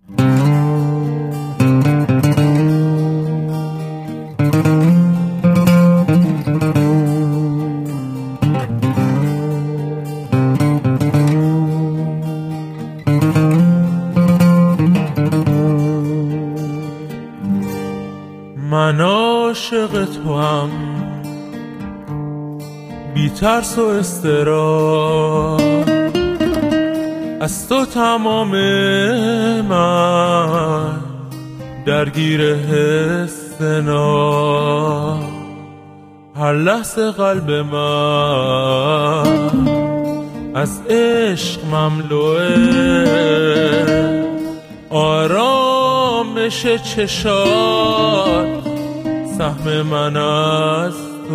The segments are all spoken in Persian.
من عاشق توام بی ترس و اضطراب، از تو تمام من درگیر حس ناب. هر لحظه قلب من از عشق مملوئه، آرامش چشات سهم من از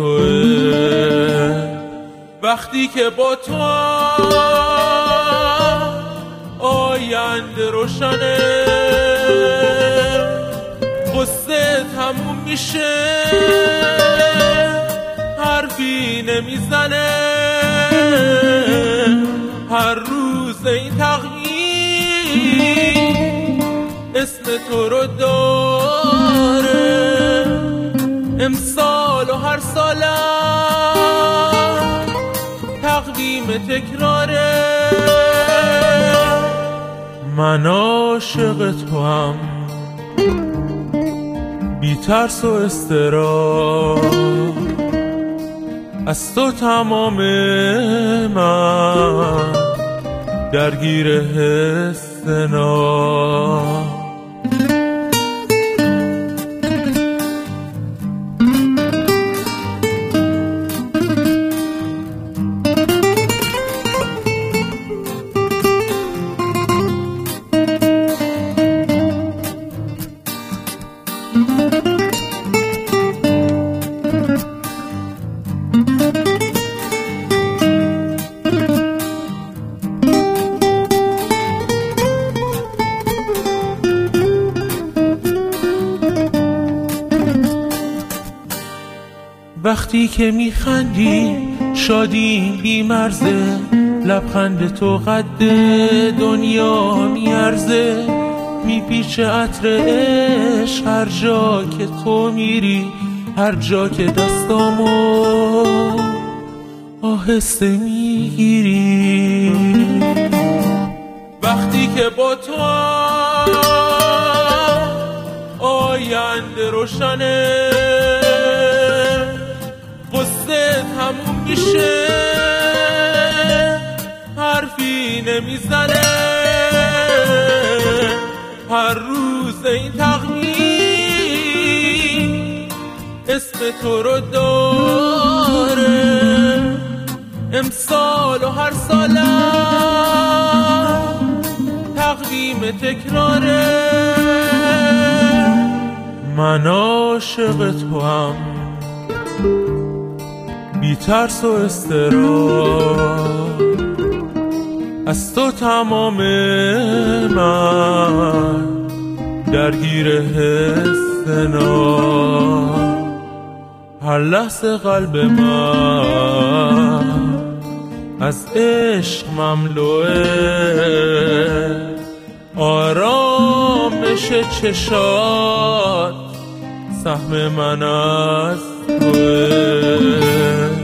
توه. وقتی که با تو آینده روشنه، قصه تموم میشه، حرفی نمیزنه، هر روز این تقویم اسم تو رو داره، امسال و هر سالم تقویم تکراره. من عاشق توام بی ترس و اضطراب، از تو تمام من درگیر حس ناب. وقتی که میخندی شادی بی مرزه، لبخند تو قد دنیا میارزه، میپیچه عطر عشق هر جا که تو میری، هر جا که دستامو آهسته میگیری. وقتی که با تو آینده روشنه، قصه تموم میشه، حرفی نمیزنه، هر روز این تقویم اسم تو رو داره، امسال و هر سالم تقویم تکراره. من عاشق توام بی ترس و اضطراب، از تو تمام من درگیر حس ناب. هر لحظه قلب من از عشق مملوئه، آرامش چشات سهم من از توه.